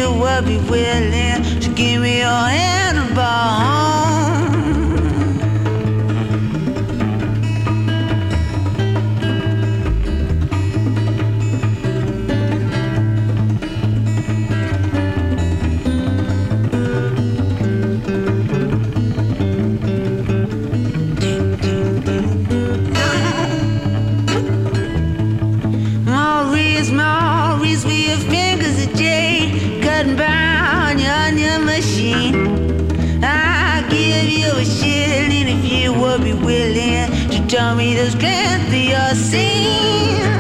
you would be willing to give me your handlebar. Maurice, with your fingers of jade, cutting brown on your machine. I'll give you a shilling if you would be willing to tell me the strength of your scene.